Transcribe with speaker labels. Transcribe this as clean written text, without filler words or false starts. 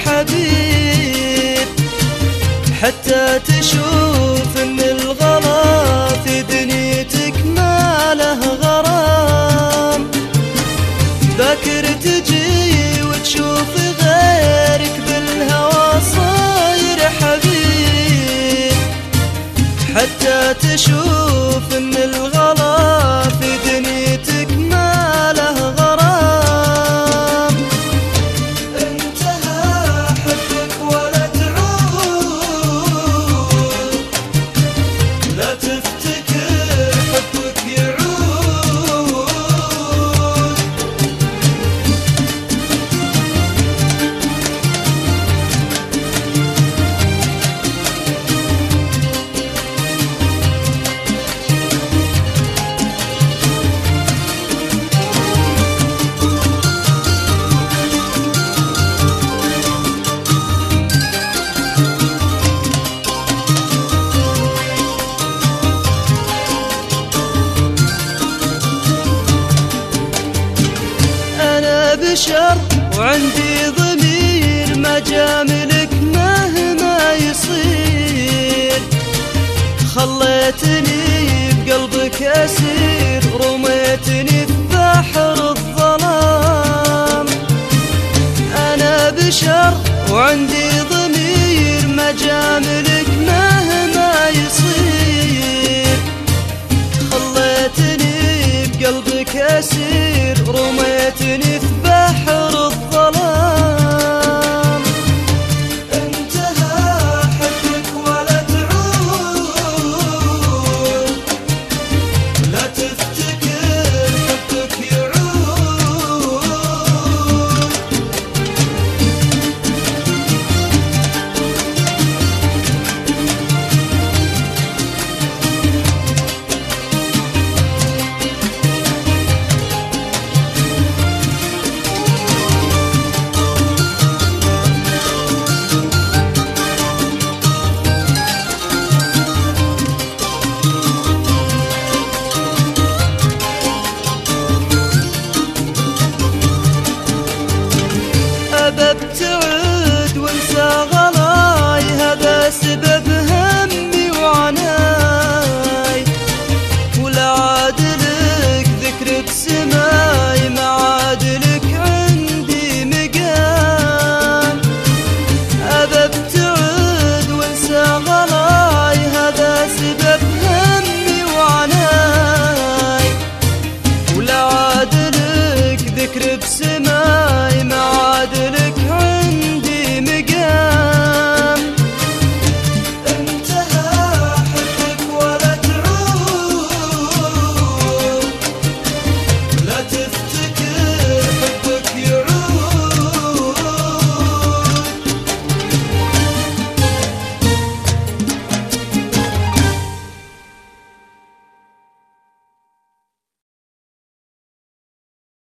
Speaker 1: حبيب، حتى تشوف ان الغلا في دنيتك ما له غرام. باكر تجي وتشوف غيرك بالهوى صاير حبيب، حتى تشوف ان الغلا في دنيتك ما له غرام. انتهى حبك ولا تعود، لا تفتكر حبك يعود. بشر وعندي ضمير، ما جاملك مهما يصير. خليتني بقلبك أسير، رميتني في بحر الظلام. أنا بشر وعندي ضمير، ما جاملك مهما يصير. خليتني بقلبك أسير، رميتني في بحر